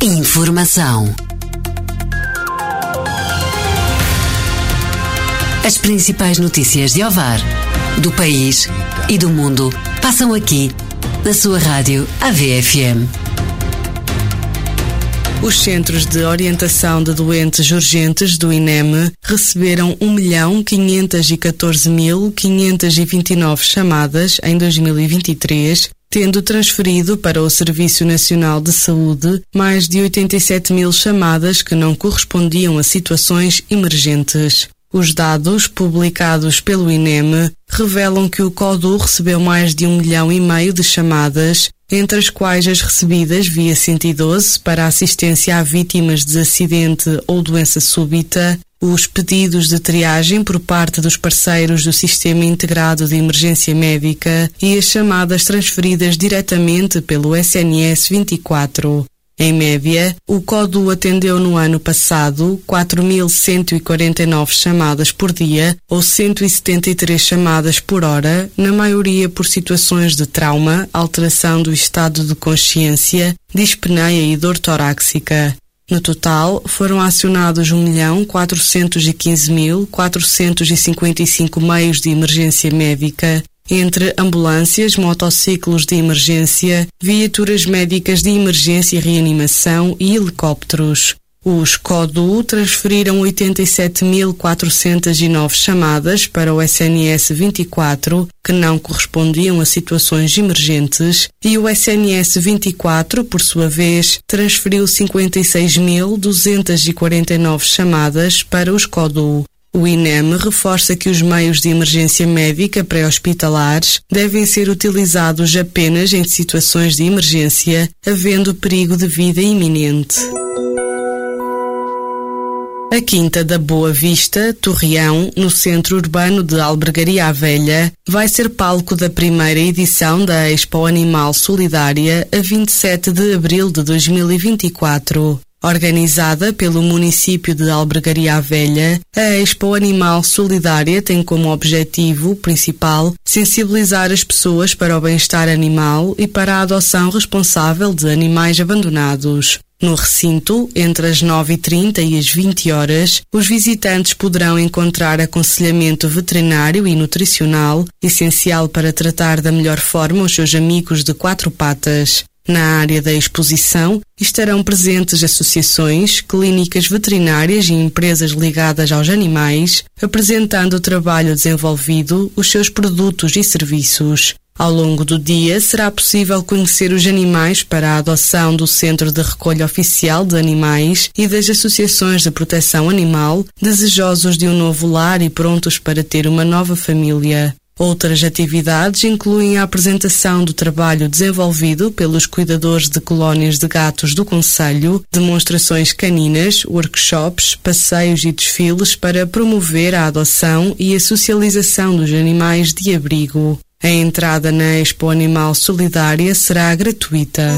Informação. As principais notícias de Ovar, do país e do mundo passam aqui, na sua rádio AVFM. Os Centros de Orientação de Doentes Urgentes do INEM receberam 1.514.529 chamadas em 2023, tendo transferido para o Serviço Nacional de Saúde mais de 87.000 chamadas que não correspondiam a situações emergentes. Os dados publicados pelo INEM revelam que o CODU recebeu mais de 1,5 milhão de chamadas, entre as quais as recebidas via 112 para assistência a vítimas de acidente ou doença súbita, os pedidos de triagem por parte dos parceiros do Sistema Integrado de Emergência Médica e as chamadas transferidas diretamente pelo SNS 24. Em média, o CODU atendeu no ano passado 4.149 chamadas por dia ou 173 chamadas por hora, na maioria por situações de trauma, alteração do estado de consciência, dispneia e dor torácica. No total, foram acionados 1.415.455 meios de emergência médica, entre ambulâncias, motociclos de emergência, viaturas médicas de emergência e reanimação e helicópteros. Os CODU transferiram 87.409 chamadas para o SNS 24, que não correspondiam a situações emergentes, e o SNS 24, por sua vez, transferiu 56.249 chamadas para os CODU. O INEM reforça que os meios de emergência médica pré-hospitalares devem ser utilizados apenas em situações de emergência, havendo perigo de vida iminente. A Quinta da Boa Vista, Torreão, no centro urbano de Albergaria à Velha, vai ser palco da primeira edição da Expo Animal Solidária a 27 de abril de 2024. Organizada pelo município de Albergaria à Velha, a Expo Animal Solidária tem como objetivo principal sensibilizar as pessoas para o bem-estar animal e para a adoção responsável de animais abandonados. No recinto, entre as 9h30 e as 20 horas, os visitantes poderão encontrar aconselhamento veterinário e nutricional, essencial para tratar da melhor forma os seus amigos de quatro patas. Na área da exposição estarão presentes associações, clínicas veterinárias e empresas ligadas aos animais, apresentando o trabalho desenvolvido, os seus produtos e serviços. Ao longo do dia será possível conhecer os animais para a adoção do Centro de Recolha Oficial de Animais e das associações de proteção animal, desejosos de um novo lar e prontos para ter uma nova família. Outras atividades incluem a apresentação do trabalho desenvolvido pelos cuidadores de colónias de gatos do concelho, demonstrações caninas, workshops, passeios e desfiles para promover a adoção e a socialização dos animais de abrigo. A entrada na Expo Animal Solidária será gratuita.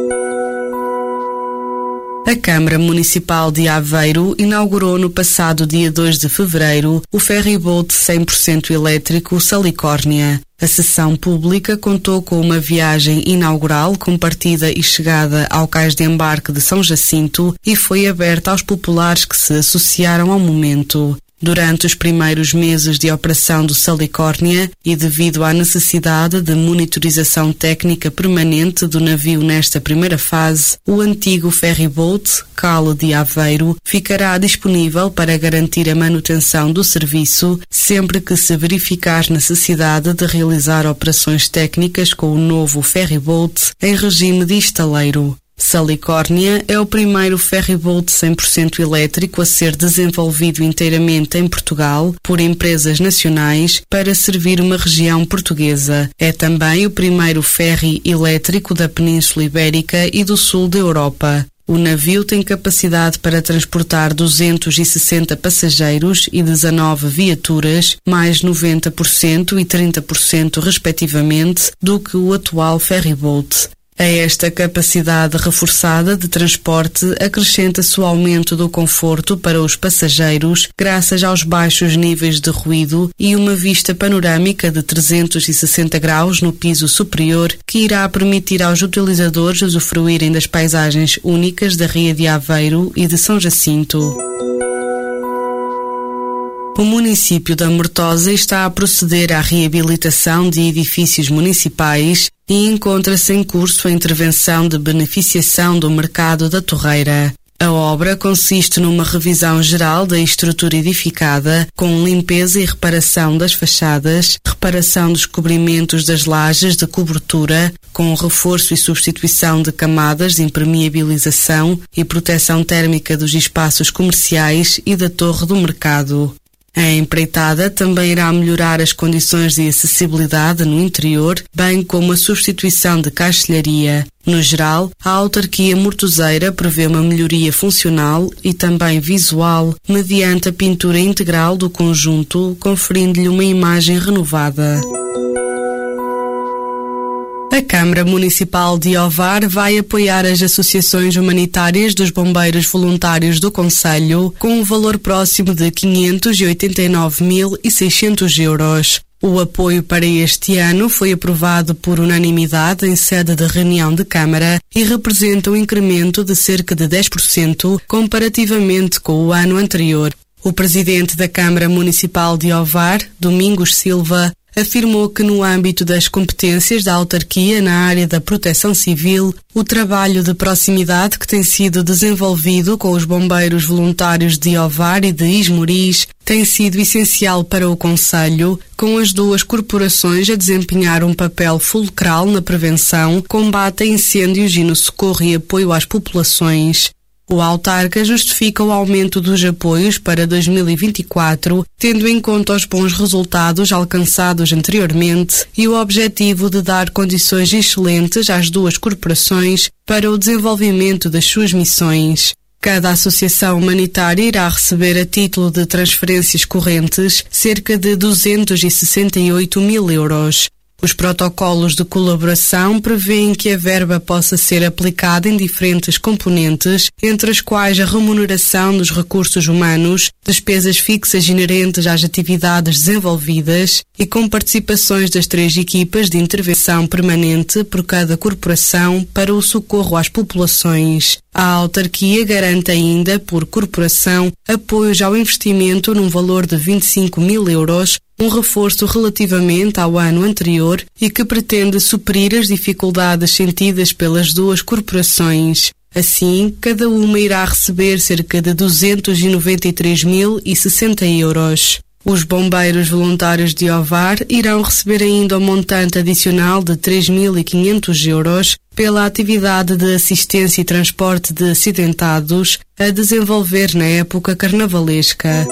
A Câmara Municipal de Aveiro inaugurou no passado dia 2 de fevereiro o ferryboat 100% elétrico Salicórnia. A sessão pública contou com uma viagem inaugural com partida e chegada ao cais de embarque de São Jacinto e foi aberta aos populares que se associaram ao momento. Durante os primeiros meses de operação do Salicórnia e devido à necessidade de monitorização técnica permanente do navio nesta primeira fase, o antigo ferryboat Cale de Aveiro ficará disponível para garantir a manutenção do serviço sempre que se verificar necessidade de realizar operações técnicas com o novo ferryboat em regime de estaleiro. Salicórnia é o primeiro ferryboat 100% elétrico a ser desenvolvido inteiramente em Portugal por empresas nacionais para servir uma região portuguesa. É também o primeiro ferry elétrico da Península Ibérica e do sul da Europa. O navio tem capacidade para transportar 260 passageiros e 19 viaturas, mais 90% e 30% respectivamente do que o atual ferryboat. A esta capacidade reforçada de transporte acrescenta-se o aumento do conforto para os passageiros, graças aos baixos níveis de ruído e uma vista panorâmica de 360 graus no piso superior, que irá permitir aos utilizadores usufruírem das paisagens únicas da Ria de Aveiro e de São Jacinto. O município da Mortosa está a proceder à reabilitação de edifícios municipais e encontra-se em curso a intervenção de beneficiação do mercado da Torreira. A obra consiste numa revisão geral da estrutura edificada, com limpeza e reparação das fachadas, reparação dos cobrimentos das lajes de cobertura, com reforço e substituição de camadas de impermeabilização e proteção térmica dos espaços comerciais e da torre do mercado. A empreitada também irá melhorar as condições de acessibilidade no interior, bem como a substituição de caixilharia. No geral, a autarquia mortoseira prevê uma melhoria funcional e também visual, mediante a pintura integral do conjunto, conferindo-lhe uma imagem renovada. A Câmara Municipal de Ovar vai apoiar as associações humanitárias dos bombeiros voluntários do concelho com um valor próximo de 589.600 euros. O apoio para este ano foi aprovado por unanimidade em sede de reunião de Câmara e representa um incremento de cerca de 10% comparativamente com o ano anterior. O presidente da Câmara Municipal de Ovar, Domingos Silva, afirmou que no âmbito das competências da autarquia na área da proteção civil, o trabalho de proximidade que tem sido desenvolvido com os bombeiros voluntários de Ovar e de Esmoriz tem sido essencial para o concelho, com as duas corporações a desempenhar um papel fulcral na prevenção, combate a incêndios e no socorro e apoio às populações. O autarca justifica o aumento dos apoios para 2024, tendo em conta os bons resultados alcançados anteriormente e o objetivo de dar condições excelentes às duas corporações para o desenvolvimento das suas missões. Cada associação humanitária irá receber a título de transferências correntes cerca de 268.000 euros. Os protocolos de colaboração prevêem que a verba possa ser aplicada em diferentes componentes, entre as quais a remuneração dos recursos humanos, despesas fixas inerentes às atividades desenvolvidas e com participações das 3 equipas de intervenção permanente por cada corporação para o socorro às populações. A autarquia garante ainda, por corporação, apoios ao investimento num valor de 25.000 euros, um reforço relativamente ao ano anterior e que pretende suprir as dificuldades sentidas pelas duas corporações. Assim, cada uma irá receber cerca de 293.060 euros. Os bombeiros voluntários de Ovar irão receber ainda um montante adicional de 3.500 euros pela atividade de assistência e transporte de acidentados a desenvolver na época carnavalesca.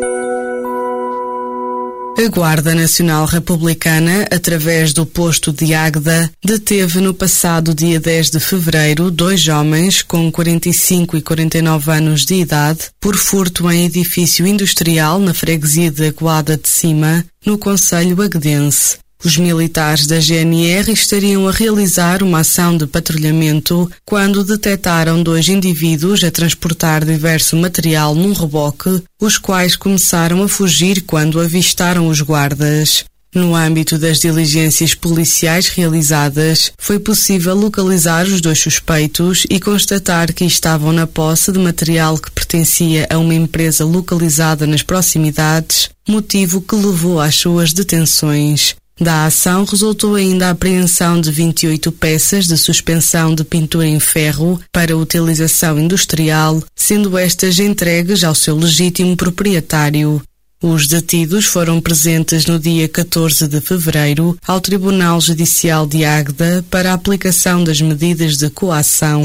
A Guarda Nacional Republicana, através do posto de Águeda, deteve no passado dia 10 de fevereiro 2 homens com 45 e 49 anos de idade por furto em edifício industrial na freguesia de Aguada de Cima, no concelho aguedense. Os militares da GNR estariam a realizar uma ação de patrulhamento quando detectaram 2 indivíduos a transportar diverso material num reboque, os quais começaram a fugir quando avistaram os guardas. No âmbito das diligências policiais realizadas, foi possível localizar os 2 suspeitos e constatar que estavam na posse de material que pertencia a uma empresa localizada nas proximidades, motivo que levou às suas detenções. Da ação resultou ainda a apreensão de 28 peças de suspensão de pintura em ferro para utilização industrial, sendo estas entregues ao seu legítimo proprietário. Os detidos foram presentes no dia 14 de fevereiro ao Tribunal Judicial de Águeda para a aplicação das medidas de coação.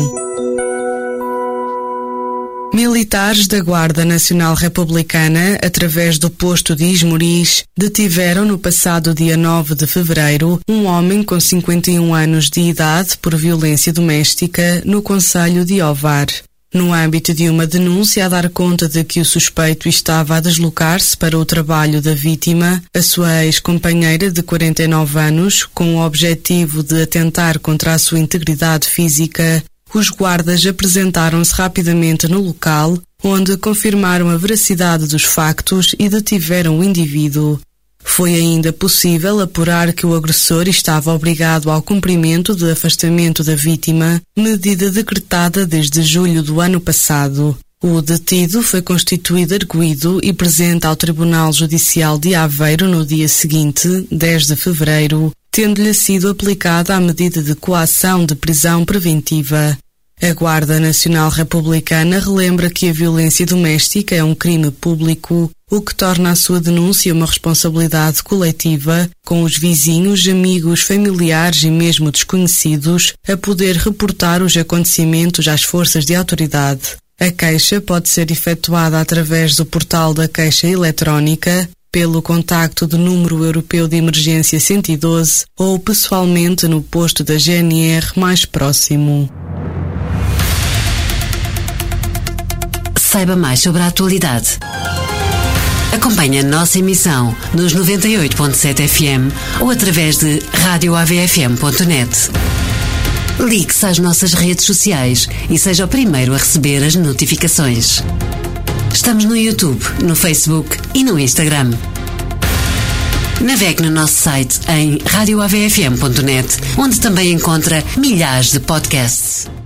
Militares da Guarda Nacional Republicana, através do posto de Esmoriz, detiveram no passado dia 9 de fevereiro um homem com 51 anos de idade por violência doméstica no concelho de Ovar. No âmbito de uma denúncia a dar conta de que o suspeito estava a deslocar-se para o trabalho da vítima, a sua ex-companheira de 49 anos, com o objetivo de atentar contra a sua integridade física, os guardas apresentaram-se rapidamente no local, onde confirmaram a veracidade dos factos e detiveram o indivíduo. Foi ainda possível apurar que o agressor estava obrigado ao cumprimento de afastamento da vítima, medida decretada desde julho do ano passado. O detido foi constituído arguido e presente ao Tribunal Judicial de Aveiro no dia seguinte, 10 de fevereiro, tendo-lhe sido aplicada a medida de coação de prisão preventiva. A Guarda Nacional Republicana relembra que a violência doméstica é um crime público, o que torna a sua denúncia uma responsabilidade coletiva, com os vizinhos, amigos, familiares e mesmo desconhecidos a poder reportar os acontecimentos às forças de autoridade. A queixa pode ser efetuada através do portal da queixa eletrónica, pelo contacto do Número Europeu de Emergência 112 ou pessoalmente no posto da GNR mais próximo. Saiba mais sobre a atualidade. Acompanhe a nossa emissão nos 98.7 FM ou através de radioavfm.net. Ligue-se às nossas redes sociais e seja o primeiro a receber as notificações. Estamos no YouTube, no Facebook e no Instagram. Navegue no nosso site em radioavfm.net, onde também encontra milhares de podcasts.